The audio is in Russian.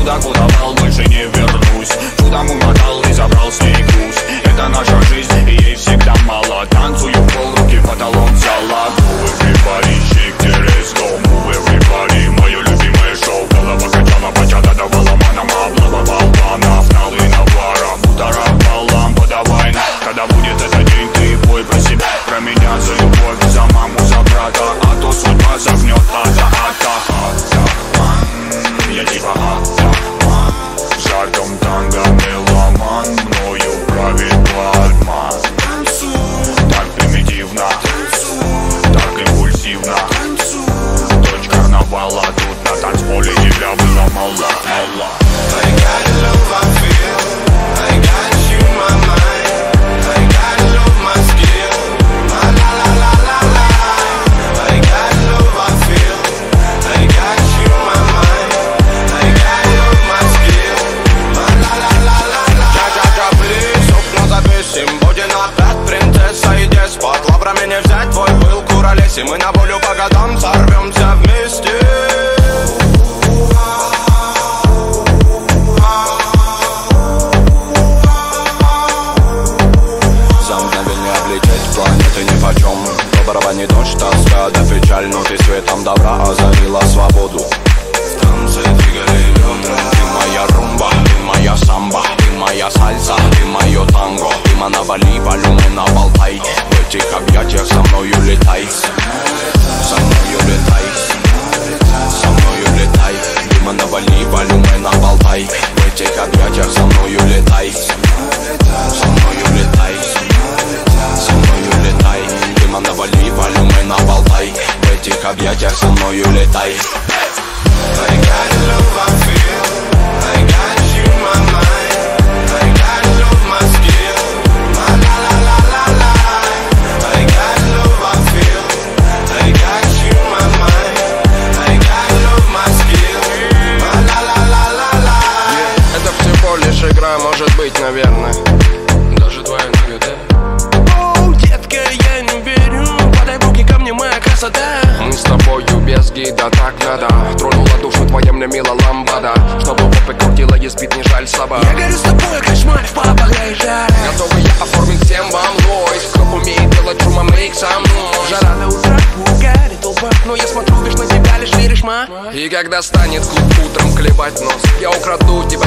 туда, куда вал, больше не вернусь. Чудом умотал и забрал с ней груз. Это наша жизнь, и ей всегда мало. Танцую в пол, руки в потолок взяла. Move everybody, shake the let's go. Move everybody, мое любимое шоу. Голова качала, бачата давала манама. Облава баланов, налы навара. Бутара балам, подавай на. Когда будет этот день, ты пой про себя, про меня, за любовь, за маму, за брата. А то судьба загнет, я типа атаман. В жарком танго меломан, мною правит обман. Так примитивно, так импульсивно. Дочь карнавала, тут на танцполе тебя было мало. I got love, I feel. I got you, my mind. I got love, my skill. La la la la la la. I got love, I feel. I got you, my mind. I got love, my skill. La la la la la la. Ча-ча-ча, плиз, окна завесим. Будем опять принцесса и деспот. Лаврами не взять, твой был куролесим. Мы на волю по годам сорвемся вместе. Не дождь, тоска, да печаль, но ты светом добра озарила свободу. В танце двигали бедра. Ты моя румба, ты моя самба, ты моя сальса, ты мое танго. Ты на Бали, валюмы на Болтай. В этих объятиях со мною летай. Со мною летай. Со мною летай. Ты на Бали, валюмы на Болтай. В этих объятиях со мною летай. Со мною летай. Со мною летай. Ты на Бали, валюмы на Болтай. В этих объятиях со мною летай. I got love, I feel. I got you, my mind. I got love, my skill. La la la la la la. I got love, I feel. I got you, my mind. I got love, my skill. La la la la la la. Это всего лишь игра, может быть, наверное. Даже твоя нога, да? Оу, детка, я не верю. Подай в руки ко мне, моя красота. Мы с тобою без гида, так надо. Тронула душу твоя мне мила ламбада. Чтобы попы крутила, ей спит, не жаль собак. Я горю с тобой, кошмар в попыхай жар. Готовы я оформить всем вам лой. Кто умеет делать шума, make some noise. Жара до утра, угарит толпа. Но я смотрю, лишь на тебя, лишь веришь, ма. И когда станет клуб утром клевать нос, я украду тебя